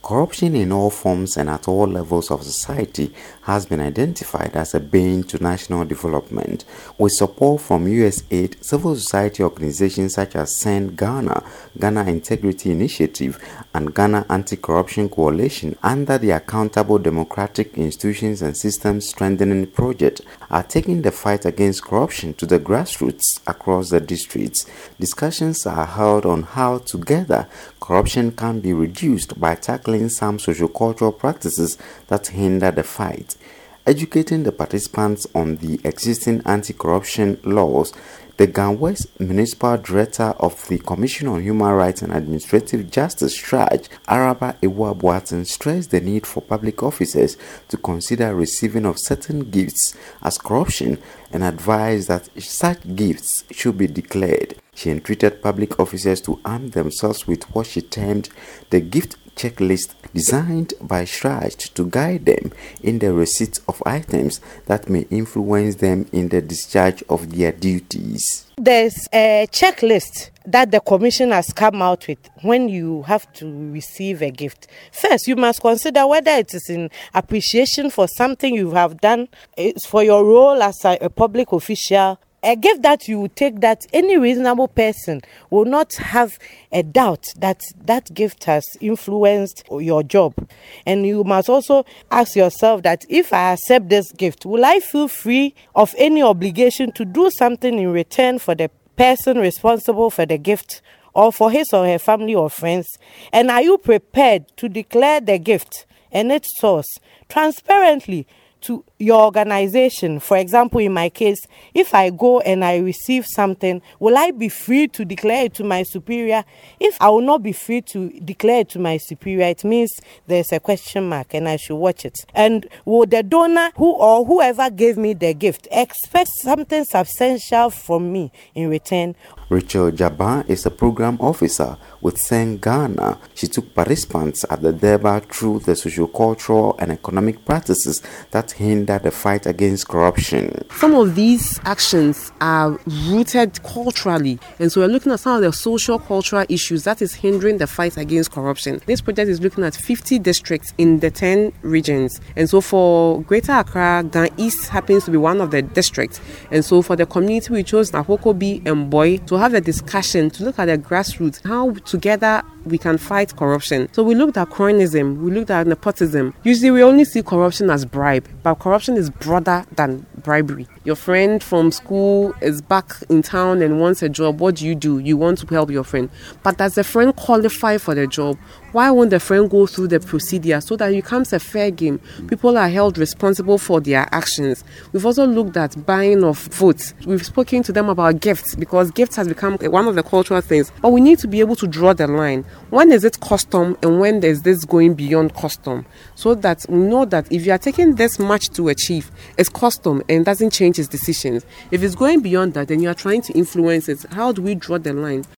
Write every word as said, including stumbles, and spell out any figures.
Corruption in all forms and at all levels of society has been identified as a bane to national development. With support from U S A I D, civil society organizations such as Send Ghana, Ghana Integrity Initiative, and Ghana Anti-Corruption Coalition under the Accountable Democratic Institutions and Systems Strengthening Project are taking the fight against corruption to the grassroots across the districts. Discussions are held on how together corruption can be reduced by tackling some sociocultural practices that hinder the fight. Educating the participants on the existing anti-corruption laws, the Ganwes Municipal Director of the Commission on Human Rights and Administrative Justice, Straj, Araba Ewa-Boateng, stressed the need for public officers to consider receiving of certain gifts as corruption and advised that such gifts should be declared. She entreated public officers to arm themselves with what she termed the gift checklist designed by Straj to guide them in the receipt of items that may influence them in the discharge of their duties. There's a checklist that the commission has come out with when you have to receive a gift. First, you must consider whether it is in appreciation for something you have done, it's for your role as a, a public official. A gift that you take that any reasonable person will not have a doubt that that gift has influenced your job. And you must also ask yourself that if I accept this gift, will I feel free of any obligation to do something in return for the person responsible for the gift or for his or her family or friends? And are you prepared to declare the gift and its source transparently to your organization? For example, in my case, if I go and I receive something, will I be free to declare it to my superior? If I will not be free to declare it to my superior, it means there's a question mark and I should watch it. And will the donor who or whoever gave me the gift expect something substantial from me in return? Rachel Jaban is a program officer with Send Ghana. She took participants at the Durbar through the socio-cultural and economic practices that hinder the fight against corruption. Some of these actions are rooted culturally, and so we're looking at some of the social cultural issues that is hindering the fight against corruption. This project is looking at fifty districts in the ten regions, and so for Greater Accra, Ghana East happens to be one of the districts, and so for the community we chose Nahokobi and Boy to have a discussion to look at the grassroots, how together we can fight corruption. So we looked at cronyism, we looked at nepotism. Usually we only see corruption as bribe, but corruption is broader than bribery. Your friend from school is back in town and wants a job. What do you do? You want to help your friend. But does the friend qualify for the job? Why won't the friend go through the procedure so that it becomes a fair game? People are held responsible for their actions. We've also looked at buying of votes. We've spoken to them about gifts because gifts has become one of the cultural things. But we need to be able to draw the line. When is it custom and when is this going beyond custom? So that we know that if you are taking this much to achieve, it's custom and doesn't change its decisions. If it's going beyond that, then you are trying to influence it. How do we draw the line?